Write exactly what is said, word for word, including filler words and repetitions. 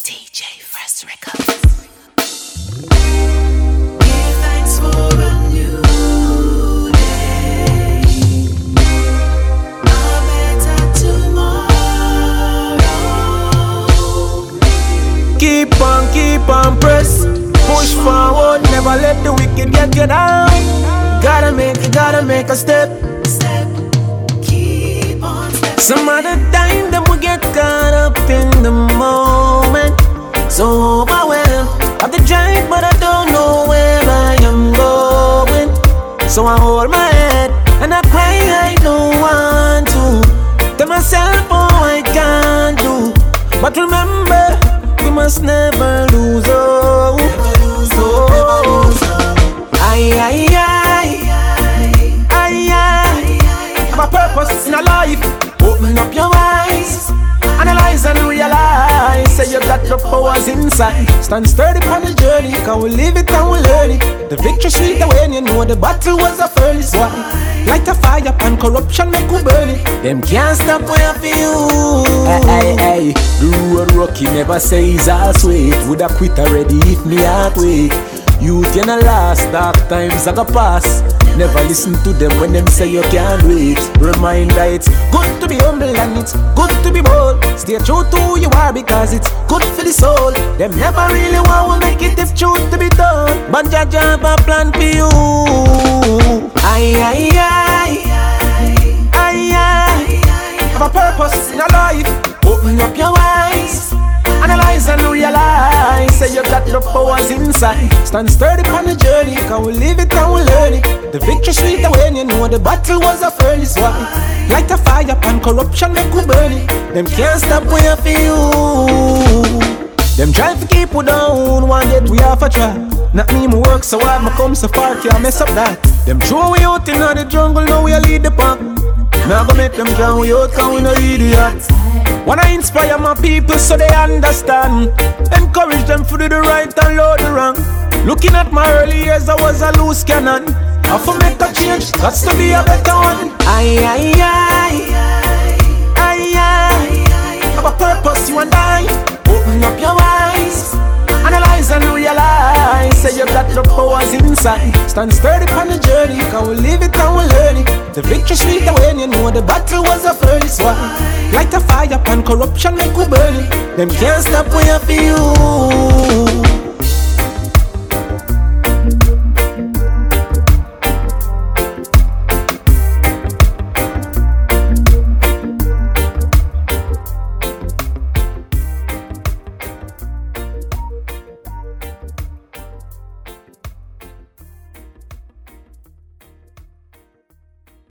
D J Fresh Records. Give thanks for a new day, a better tomorrow. Keep on, keep on, press. Push forward, never let the wicked get you down. Gotta make, gotta make a step. Step, keep on stepping. Some other time, then we get caught up in the moment. So overwhelmed, I've the drive, but I don't know where I am going. So I hold my head and I cry, I don't want to. Tell myself, oh, I can't do. But remember, we must never lose hope. Oh, I, I, I, I, I have a purpose in a life. Open up your eyes, analyze and realize. Say you got your powers inside. Stand sturdy on the journey, can we live it and we learn it. The victory sweet when you know the battle was a furnace. Why? Light a fire and corruption make we burn it. Them can't stop where for you. Hey, hey, hey. The road rocky never says I'll sweet. Woulda quit already if me heart weak. Youth in the last dark times I go pass. Never listen to them when them say you can't do it. Reminder it's good to be humble and it's good to be bold. Stay true to who you are because it's good for the soul. Them never really want to make it if truth to be done. But Jah Jah have a plan for you. I, I, I, I, I have a purpose in a life. Open up your eyes, analyze and realize. Say you got the powers inside. Stand sturdy on the journey, can we live it and we learn it. The victory sweet when you know the battle was a furnace. Why? Light a fire and corruption make we burn it. Them can't stop where for you. Them try to keep we down, one yet we have a try. Not me, me work so hard, me come so far, can't mess up that. Them throw we out in the jungle, now we a lead the pack. Now go make them drown we out, cause we no idiot. Wanna inspire my people so they understand. Encourage them to do the right and load the wrong. Looking at my early years, I was a loose cannon. I for make a change, got to be a better one. I, I, I, I, I have a purpose, you and I. Open up your eyes, analyze and realize. Say you got the powers inside. Stand sturdy on the journey, can we live it and we learn it. The victory sweet when you know the battle was a furnace. Why? Light a fire and corruption make we burn it. Them can't stop where for you.